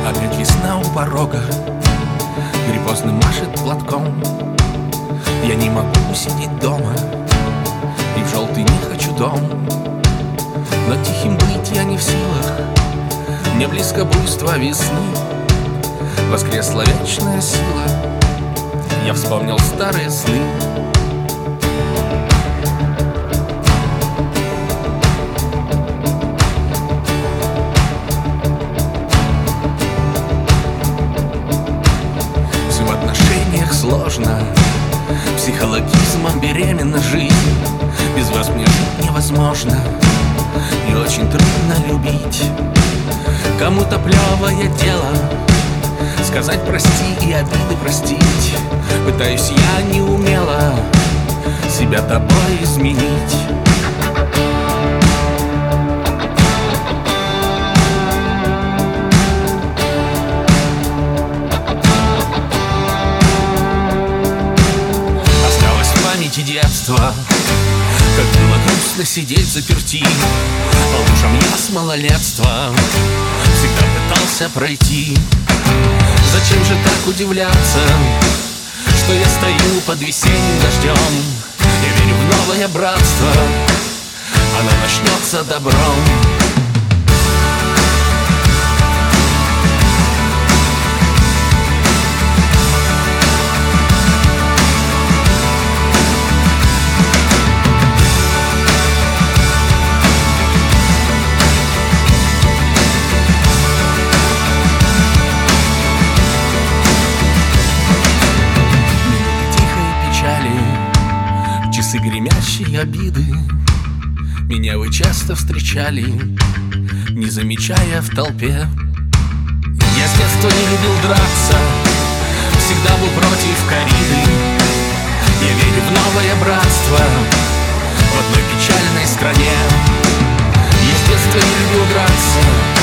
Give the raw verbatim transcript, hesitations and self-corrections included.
Опять весна у порога, гриппозный машет платком. Я не могу сидеть дома, и в желтый не хочу дом. Но тихим быть я не в силах, мне близко буйство весны. Воскресла вечная сила, я вспомнил старые сны. Все в отношениях сложно, психологизмом беременна жизнь. Без вас мне жить невозможно, и очень трудно любить. Кому-то плевое дело сказать прости и обиды простить. Пытаюсь я неумело себя тобой изменить. Осталось в памяти детства, как было грустно сидеть заперти. По лужам я с малолетства всегда пытался пройти. Зачем же так удивляться, что я стою под весенним дождем? Я верю в новое братство, оно начнется добром. Часы гремящие обиды, меня вы часто встречали, не замечая в толпе. Я с детства не любил драться, всегда был против корриды. Я верю в новое братство в одной печальной стране. Я с детства не любил драться,